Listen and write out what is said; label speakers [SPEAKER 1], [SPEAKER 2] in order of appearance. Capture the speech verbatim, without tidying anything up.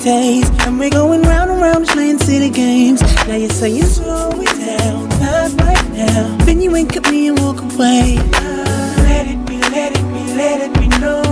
[SPEAKER 1] taste. And we're going round and round, playing silly games. Now you're saying slow it down, not right now. Then you wink at me and walk away. Let it be, let it be, let it be known.